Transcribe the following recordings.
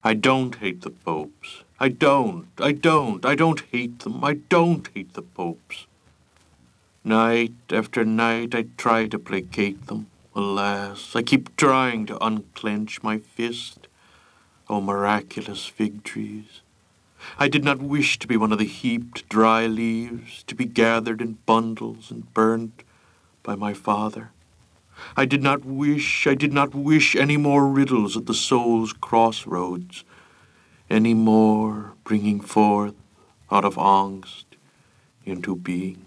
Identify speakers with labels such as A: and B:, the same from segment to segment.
A: I don't hate the popes. I don't hate them. I don't hate the popes. Night after night I try to placate them. Alas, I keep trying to unclench my fist. Oh, miraculous fig trees. I did not wish to be one of the heaped dry leaves, to be gathered in bundles and burnt by my father. I did not wish any more riddles at the soul's crossroads, any more bringing forth out of angst into being.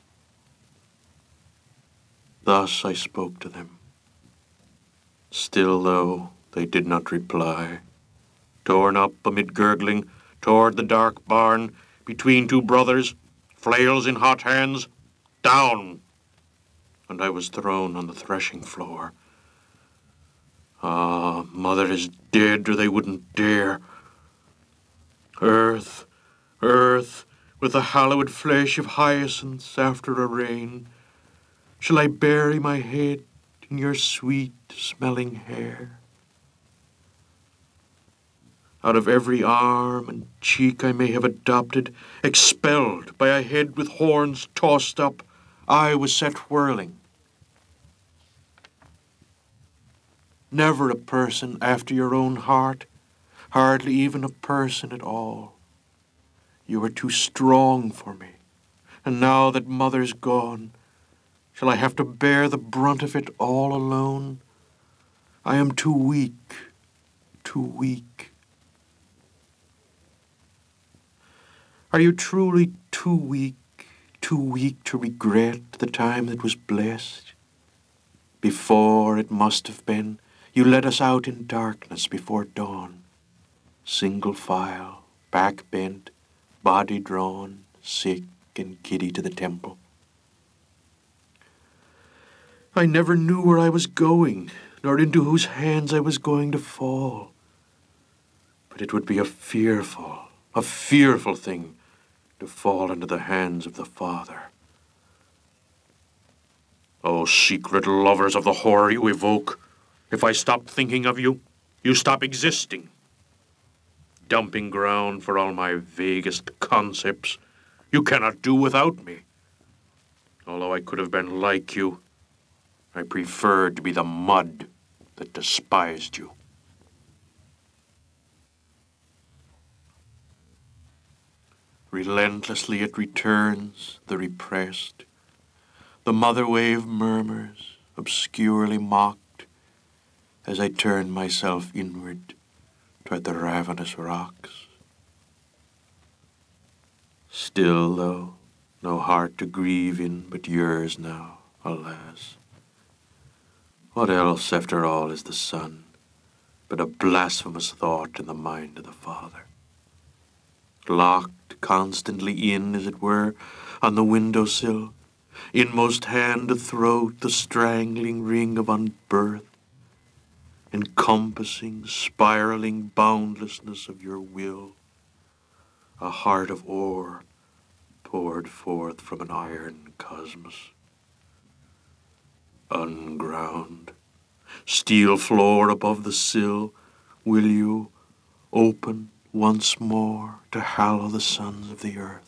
A: Thus I spoke to them. Still, though, they did not reply. Torn up amid gurgling, toward the dark barn, between two brothers, flails in hot hands, down! And I was thrown on the threshing floor. Ah, mother is dead, or they wouldn't dare. Earth, earth, with the hallowed flesh of hyacinths after a rain, shall I bury my head in your sweet-smelling hair? Out of every arm and cheek I may have adopted, expelled by a head with horns tossed up, I was set whirling. Never a person after your own heart, hardly even a person at all. You are too strong for me, and now that mother's gone, shall I have to bear the brunt of it all alone? I am too weak, too weak. Are you truly too weak to regret the time that was blessed? Before it must have been, you led us out in darkness before dawn, single file, back bent, body drawn, sick and giddy to the temple. I never knew where I was going, nor into whose hands I was going to fall. But it would be a fearful thing to fall into the hands of the Father. Oh, secret lovers of the horror you evoke, if I stop thinking of you, you stop existing. Dumping ground for all my vaguest concepts, you cannot do without me. Although I could have been like you, I preferred to be the mud that despised you. Relentlessly it returns, the repressed. The mother wave murmurs, obscurely mocked, as I turn myself inward toward the ravenous rocks. Still, though, no heart to grieve in but yours now, alas. What else, after all, is the Son but a blasphemous thought in the mind of the Father? Locked constantly in, as it were, on the windowsill, inmost hand to throat the strangling ring of unbirth, encompassing, spiraling boundlessness of your will, a heart of ore poured forth from an iron cosmos. Unground, steel floor above the sill, will you open once more to hallow the sons of the earth?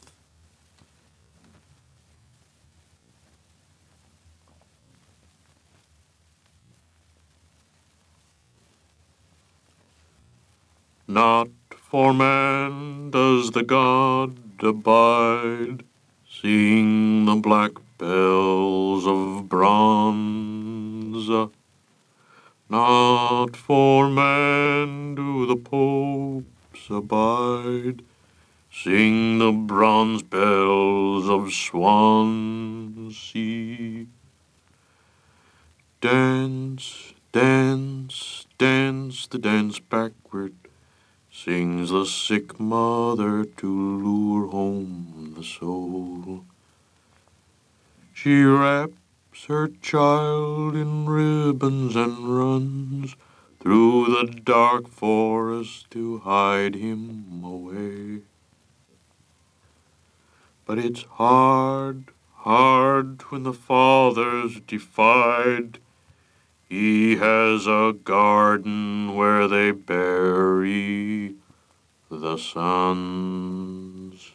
A: Not for man does the God abide, sing the black bells of bronze. Not for man do the popes abide, sing the bronze bells of Swansea. Dance, dance, dance the dance backward, sings the sick mother to lure home the soul. She wraps her child in ribbons and runs through the dark forest to hide him away. But it's hard, hard when the father's defied. He has a garden where they bury the suns.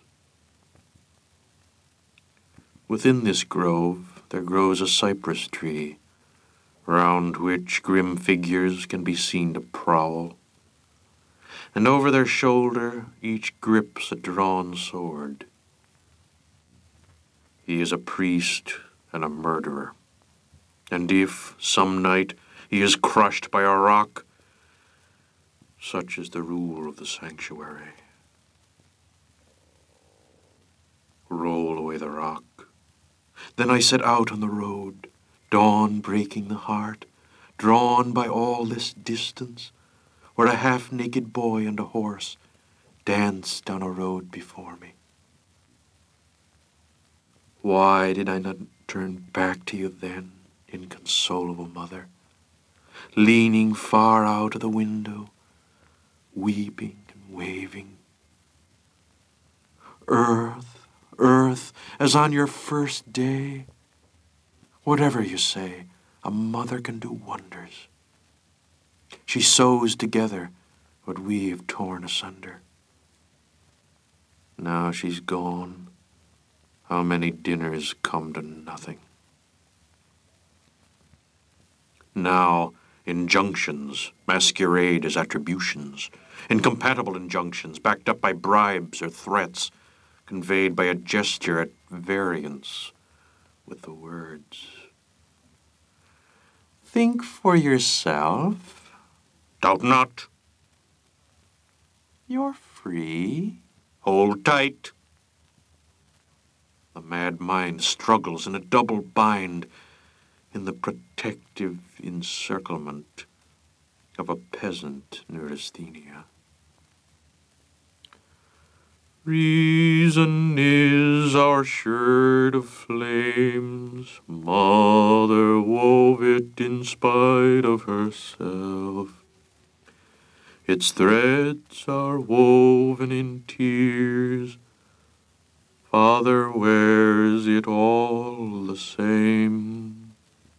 A: Within this grove there grows a cypress tree, round which grim figures can be seen to prowl, and over their shoulder each grips a drawn sword. He is a priest and a murderer, and if, some night, he is crushed by a rock, such is the rule of the sanctuary. Roll away the rock. Then I set out on the road, dawn breaking the heart, drawn by all this distance, where a half-naked boy and a horse dance down a road before me. Why did I not turn back to you then, inconsolable mother, leaning far out of the window, weeping and waving? Earth, earth, as on your first day, whatever you say, a mother can do wonders. She sews together what we have torn asunder. Now she's gone. How many dinners come to nothing? Now injunctions masquerade as attributions, incompatible injunctions backed up by bribes or threats, conveyed by a gesture at variance with the words. Think for yourself. Doubt not. You're free. Hold tight. The mad mind struggles in a double bind in the protective encirclement of a peasant neurasthenia. Reason is our shirt of flames. Mother wove it in spite of herself. Its threads are woven in tears. Father wears it all the same.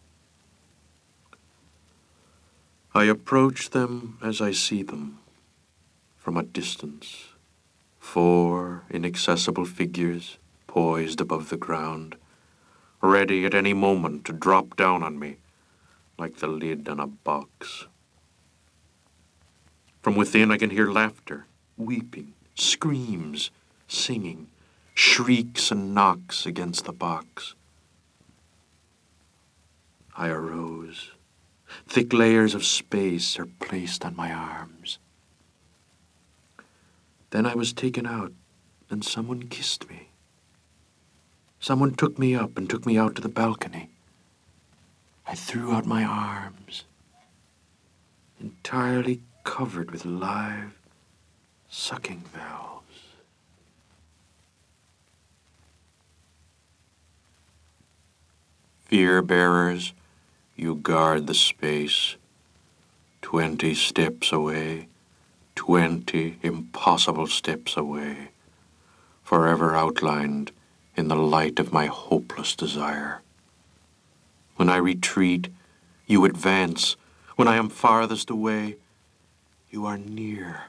A: I approach them as I see them, from a distance. 4 inaccessible figures poised above the ground, ready at any moment to drop down on me like the lid on a box. From within I can hear laughter, weeping, screams, singing, shrieks and knocks against the box. I arose. Thick layers of space are placed on my arms. Then I was taken out, and someone kissed me. Someone took me up and took me out to the balcony. I threw out my arms, entirely covered with live, sucking valves. Fear-bearers, you guard the space. 20 steps away, 20 impossible steps away, forever outlined in the light of my hopeless desire. When I retreat, you advance. When I am farthest away, you are near.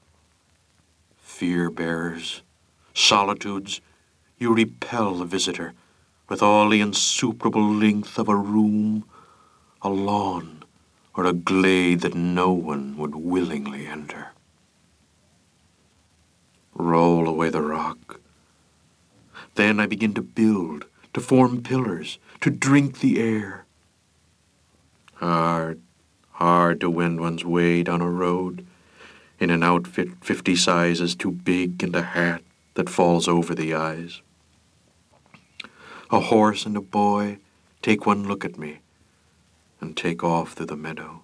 A: Fear-bearers, solitudes, you repel the visitor with all the insuperable length of a room, a lawn, or a glade that no one would willingly enter. Roll away the rock. Then I begin to build, to form pillars, to drink the air. Hard to wend one's way down a road in an outfit 50 sizes too big and a hat that falls over the eyes. A horse and a boy take one look at me and take off through the meadow.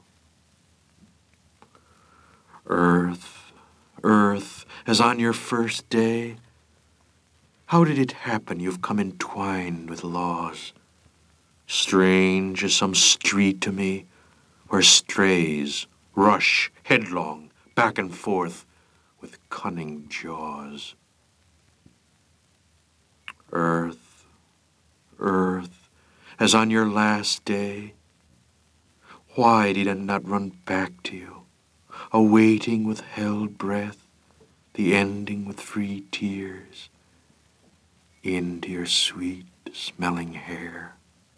A: Earth, earth, as on your first day, how did it happen you've come entwined with laws? Strange as some street to me, where strays rush headlong back and forth with cunning jaws. Earth, earth, as on your last day, why did I not run back to you, awaiting with held breath the ending with free tears into your sweet smelling hair.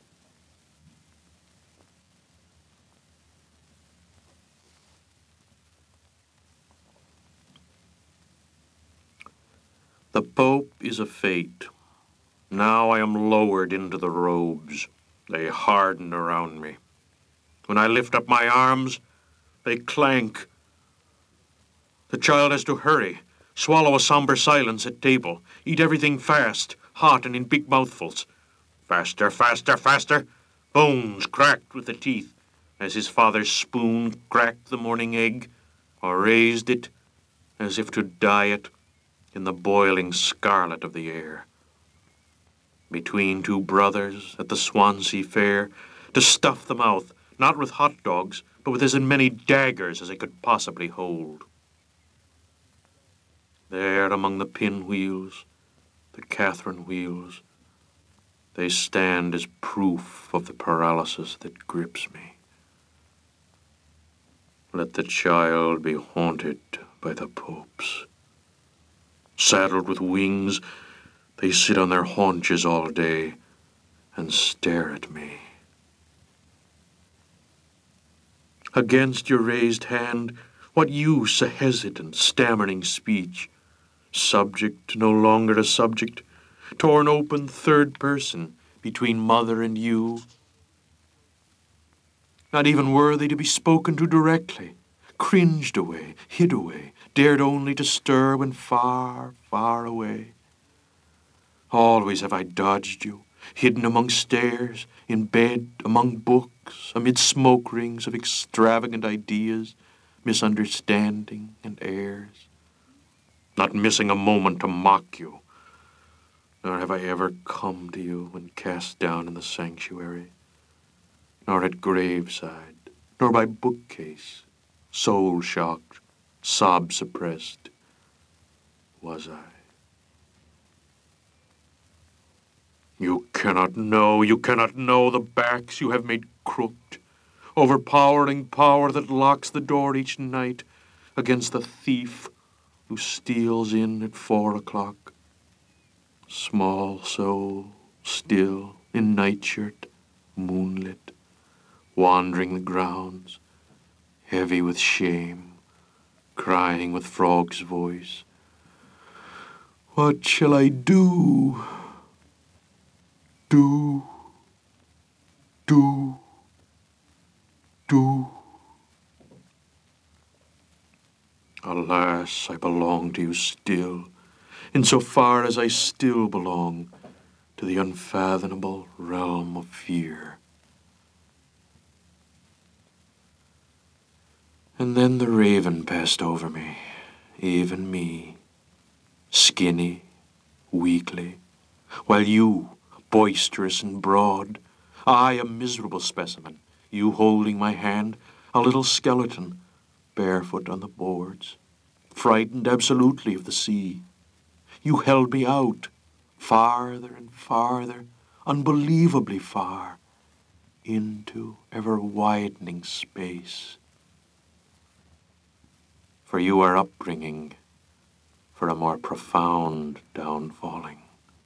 A: The Pope is a fate. Now I am lowered into the robes. They harden around me. When I lift up my arms, they clank. The child has to hurry, swallow a somber silence at table, eat everything fast, hot and in big mouthfuls. Faster, faster, faster. Bones cracked with the teeth, as his father's spoon cracked the morning egg, or raised it, as if to dye it, in the boiling scarlet of the air. Between two brothers at the Swansea Fair, to stuff the mouth, not with hot dogs, but with as many daggers as I could possibly hold. There among the pinwheels, the Catherine wheels, they stand as proof of the paralysis that grips me. Let the child be haunted by the popes. Saddled with wings, they sit on their haunches all day and stare at me. Against your raised hand, what use a hesitant, stammering speech? Subject, no longer a subject, torn open third person between mother and you. Not even worthy to be spoken to directly, cringed away, hid away, dared only to stir when far, far away. Always have I dodged you, hidden among stairs, in bed, among books, amid smoke rings of extravagant ideas, misunderstanding and airs. Not missing a moment to mock you, nor have I ever come to you when cast down in the sanctuary, nor at graveside, nor by bookcase, soul-shocked, sob-suppressed, was I. You cannot know the backs you have made crooked, overpowering power that locks the door each night against the thief who steals in at 4 o'clock. Small soul, still, in nightshirt, moonlit, wandering the grounds, heavy with shame, crying with frog's voice, "What shall I do? Do, do, do." Alas, I belong to you still, insofar as I still belong to the unfathomable realm of fear. And then the raven passed over me, even me, skinny, weakly, while you, boisterous and broad, I a miserable specimen, you holding my hand, a little skeleton, barefoot on the boards, frightened absolutely of the sea. You held me out, farther and farther, unbelievably far, into ever-widening space. For you are upbringing for a more profound downfalling.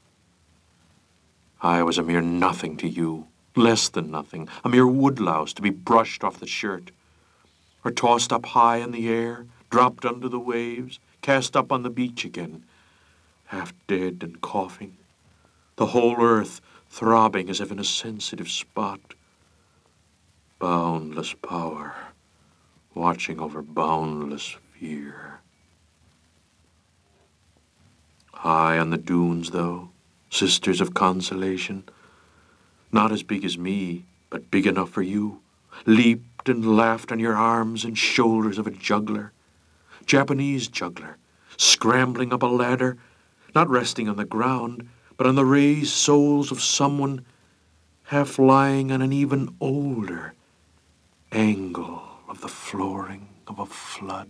A: I was a mere nothing to you, less than nothing, a mere woodlouse to be brushed off the shirt, or tossed up high in the air, dropped under the waves, cast up on the beach again, half dead and coughing, the whole earth throbbing as if in a sensitive spot. Boundless power, watching over boundless fear. High on the dunes, though, sisters of consolation, not as big as me, but big enough for you, leaped and laughed on your arms and shoulders of a juggler, Japanese juggler, scrambling up a ladder, not resting on the ground, but on the raised soles of someone half lying on an even older angle of the flooring of a flood.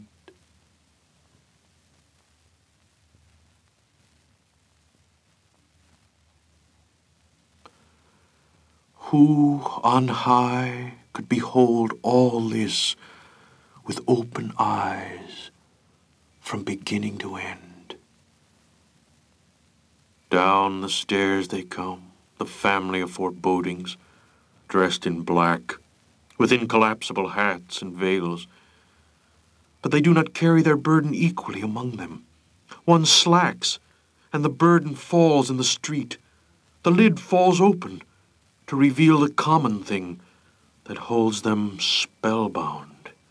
A: Who on high could behold all this with open eyes, from beginning to end. Down the stairs they come, the family of forebodings, dressed in black, with incollapsible hats and veils. But they do not carry their burden equally among them. One slacks, and the burden falls in the street. The lid falls open to reveal the common thing that holds them spellbound.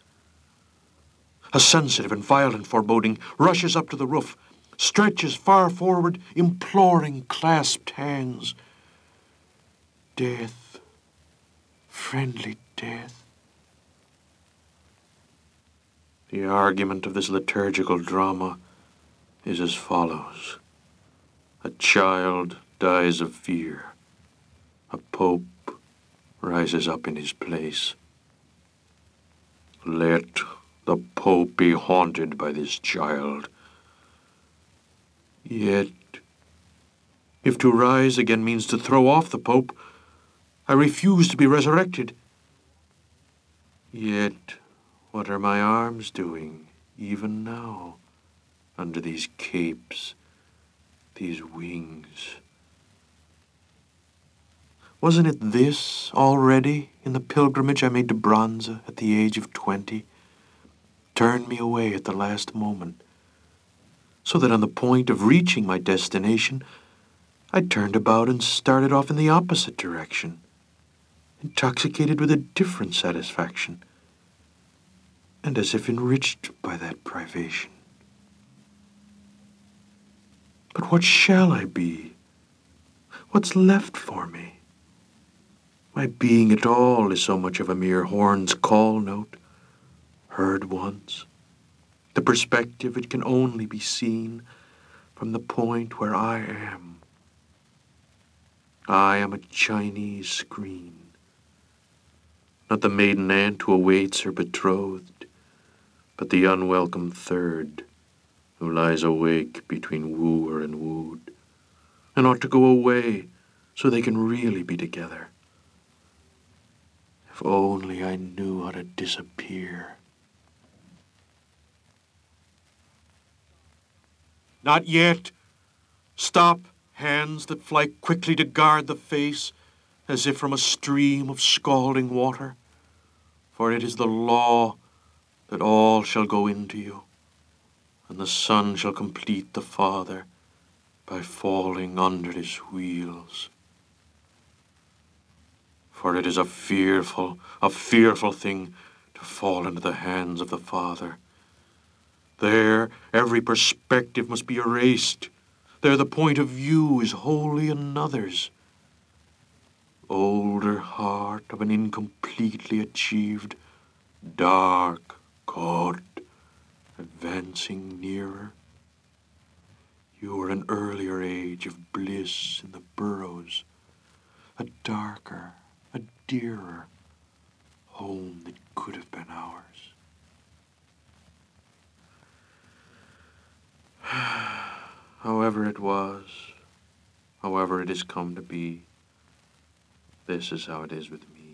A: A sensitive and violent foreboding rushes up to the roof, stretches far forward, imploring clasped hands. Death, friendly death. The argument of this liturgical drama is as follows. A child dies of fear. A pope rises up in his place. Let the pope be haunted by this child. Yet, if to rise again means to throw off the pope, I refuse to be resurrected. Yet, what are my arms doing, even now, under these capes, these wings? Wasn't it this already in the pilgrimage I made to Bronze at the age of 20? Turned me away at the last moment, so that on the point of reaching my destination, I turned about and started off in the opposite direction, intoxicated with a different satisfaction, and as if enriched by that privation. But what shall I be? What's left for me? My being at all is so much of a mere horn's call note, heard once. The perspective, it can only be seen from the point where I am. I am a Chinese screen, not the maiden aunt who awaits her betrothed, but the unwelcome third who lies awake between wooer and wooed, and ought to go away so they can really be together. If only I knew how to disappear. Not yet. Stop, hands that fly quickly to guard the face, as if from a stream of scalding water. For it is the law that all shall go into you, and the Son shall complete the Father by falling under his wheels. For it is a fearful thing to fall into the hands of the Father. There, every perspective must be erased. There, the point of view is wholly another's. Older heart of an incompletely achieved, dark God, advancing nearer. You are an earlier age of bliss in the burrows, a darker, a dearer home that could have been ours. However it was, however it has come to be, this is how it is with me.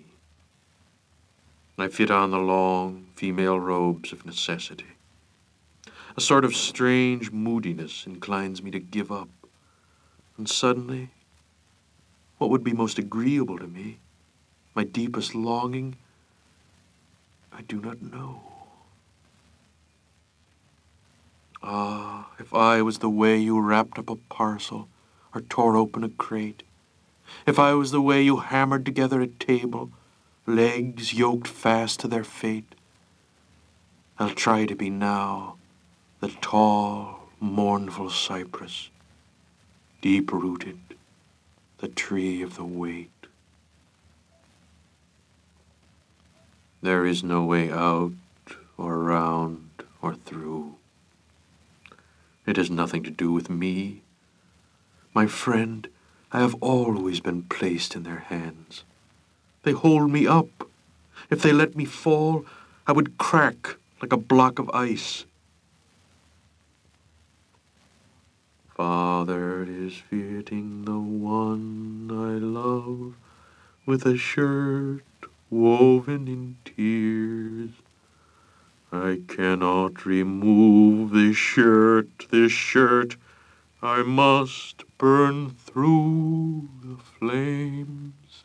A: I fit on the long female robes of necessity. A sort of strange moodiness inclines me to give up. And suddenly, what would be most agreeable to me, my deepest longing, I do not know. Ah, if I was the way you wrapped up a parcel or tore open a crate, if I was the way you hammered together a table, legs yoked fast to their fate, I'll try to be now the tall, mournful cypress, deep-rooted, the tree of the weight. There is no way out or round or through. It has nothing to do with me. My friend, I have always been placed in their hands. They hold me up. If they let me fall, I would crack like a block of ice. Father is fitting the one I love with a shirt woven in tears. I cannot remove this shirt. I must burn through the flames.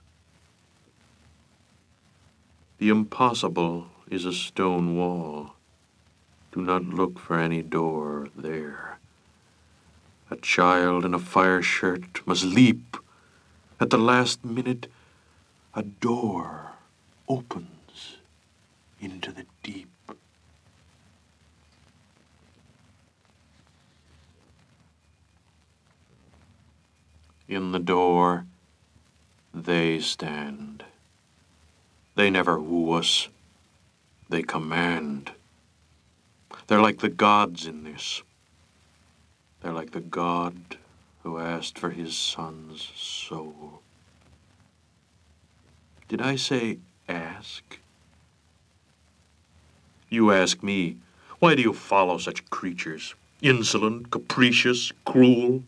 A: The impossible is a stone wall. Do not look for any door there. A child in a fire shirt must leap. At the last minute, a door opens into the deep. In the door, they stand. They never woo us. They command. They're like the gods in this. They're like the God who asked for his son's soul. Did I say ask? You ask me, why do you follow such creatures? Insolent, capricious, cruel?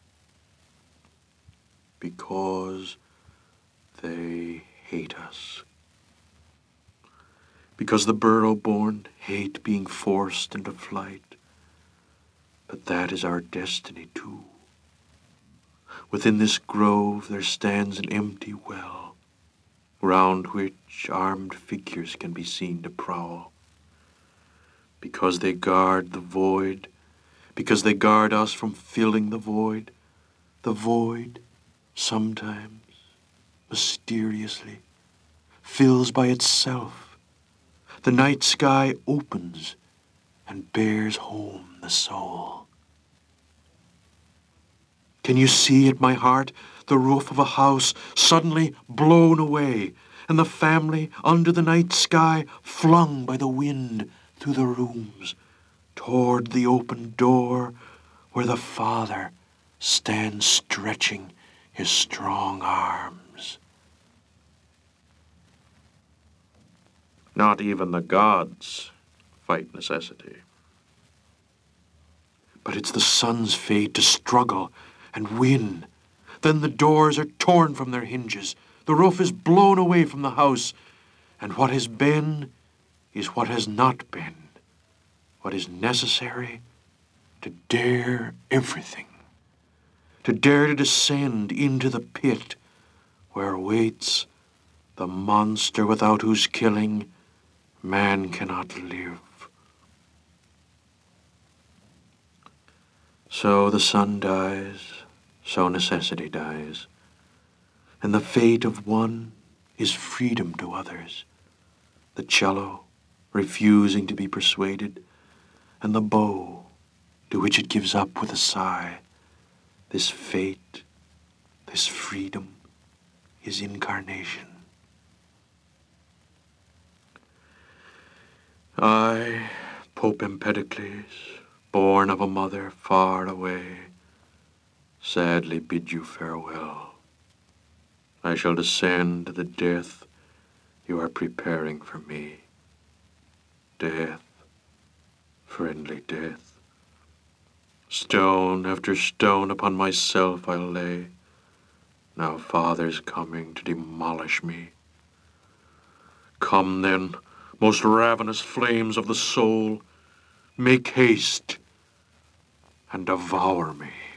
A: Because they hate us. Because the burrow-born hate being forced into flight. But that is our destiny, too. Within this grove there stands an empty well, round which armed figures can be seen to prowl. Because they guard the void, because they guard us from filling the void sometimes, mysteriously, fills by itself. The night sky opens and bears home the soul. Can you see at my heart the roof of a house suddenly blown away, and the family under the night sky flung by the wind through the rooms toward the open door where the father stands stretching his strong arms? Not even the gods fight necessity. But it's the sun's fate to struggle and win. Then the doors are torn from their hinges. The roof is blown away from the house. And what has been is what has not been. What is necessary to dare everything. To dare to descend into the pit where waits the monster without whose killing man cannot live. So the sun dies, so necessity dies, and the fate of one is freedom to others. The cello, refusing to be persuaded, and the bow, to which it gives up with a sigh. This fate, this freedom, is incarnation. I, Pope Empedocles, born of a mother far away, sadly bid you farewell. I shall descend to the death you are preparing for me. Death, friendly death. Stone after stone upon myself I'll lay. Now Father's coming to demolish me. Come then, most ravenous flames of the soul, make haste and devour me.